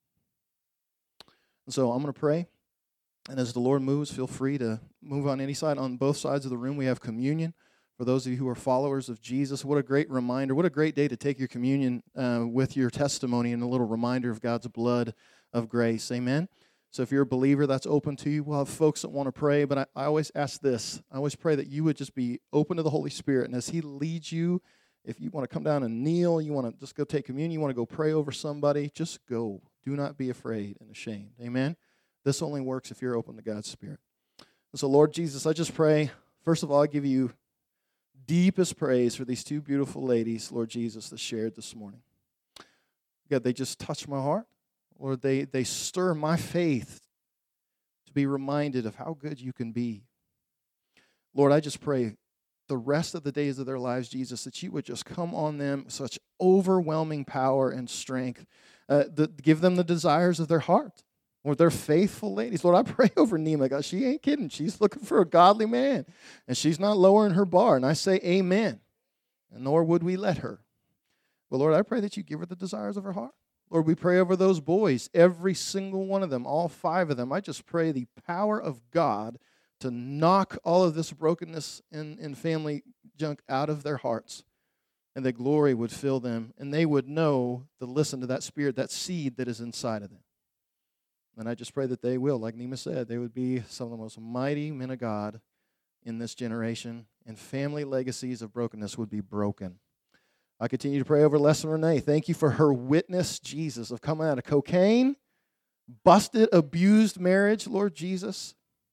And so I'm going to pray. And as the Lord moves, feel free to move on any side. On both sides of the room, we have communion. For those of you who are followers of Jesus, what a great reminder. What a great day to take your communion with your testimony and a little reminder of God's blood of grace. Amen? So if you're a believer, that's open to you. We'll have folks that want to pray, but I always ask this. I always pray that you would just be open to the Holy Spirit. And as He leads you, if you want to come down and kneel, you want to just go take communion, you want to go pray over somebody, just go. Do not be afraid and ashamed. Amen? This only works if you're open to God's Spirit. And so, Lord Jesus, I just pray, first of all, I give you deepest praise for these two beautiful ladies, Lord Jesus, that shared this morning. God, they just touch my heart. Lord, they stir my faith to be reminded of how good you can be. Lord, I just pray the rest of the days of their lives, Jesus, that you would just come on them with such overwhelming power and strength. Give them the desires of their heart. Lord, they're faithful ladies. Lord, I pray over Nima. God, she ain't kidding. She's looking for a godly man, and she's not lowering her bar. And I say amen, and nor would we let her. But, Lord, I pray that you give her the desires of her heart. Lord, we pray over those boys, every single one of them, all 5 of them. I just pray the power of God to knock all of this brokenness and family junk out of their hearts, and that glory would fill them, and they would know to listen to that spirit, that seed that is inside of them. And I just pray that they will, like Nima said, they would be some of the most mighty men of God in this generation, and family legacies of brokenness would be broken. I continue to pray over Les and Renee. Thank you for her witness, Jesus, of coming out of cocaine, busted, abused marriage, Lord Jesus,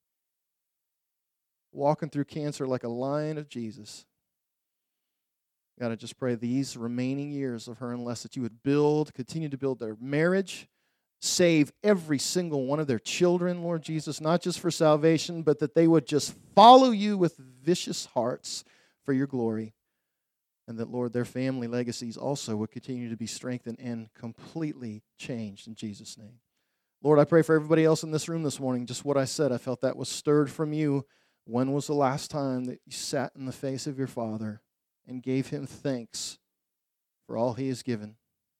walking through cancer like a lion of Jesus. God, I just pray these remaining years of her and Les that you would continue to build their marriage, save every single one of their children, Lord Jesus, not just for salvation, but that they would just follow you with vicious hearts for your glory. And that, Lord, their family legacies also would continue to be strengthened and completely changed in Jesus' name. Lord, I pray for everybody else in this room this morning, just what I said. I felt that was stirred from you. When was the last time that you sat in the face of your Father and gave Him thanks for all He has given?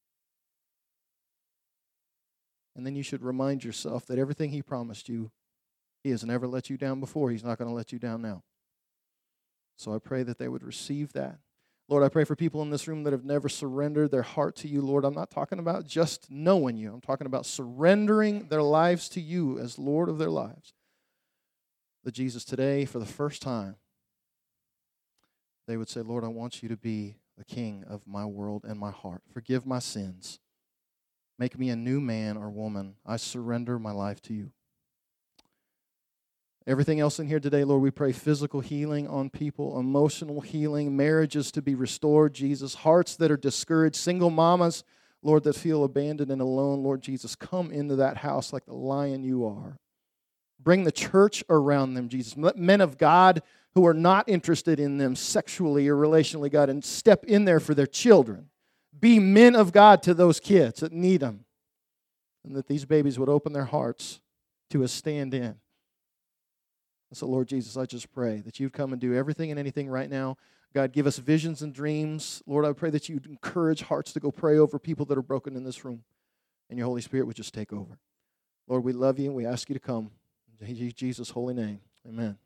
And then you should remind yourself that everything He promised you, He has never let you down before. He's not going to let you down now. So I pray that they would receive that. Lord, I pray for people in this room that have never surrendered their heart to you, Lord. I'm not talking about just knowing you. I'm talking about surrendering their lives to you as Lord of their lives. That Jesus, today, for the first time, they would say, Lord, I want you to be the King of my world and my heart. Forgive my sins. Make me a new man or woman. I surrender my life to you. Everything else in here today, Lord, we pray physical healing on people, emotional healing, marriages to be restored, Jesus, hearts that are discouraged, single mamas, Lord, that feel abandoned and alone. Lord Jesus, come into that house like the lion you are. Bring the church around them, Jesus. Let men of God who are not interested in them sexually or relationally, God, and step in there for their children. Be men of God to those kids that need them. And that these babies would open their hearts to a stand-in. And so, Lord Jesus, I just pray that you'd come and do everything and anything right now. God, give us visions and dreams. Lord, I pray that you'd encourage hearts to go pray over people that are broken in this room. And your Holy Spirit would just take over. Lord, we love you and we ask you to come. Jesus' holy name. Amen.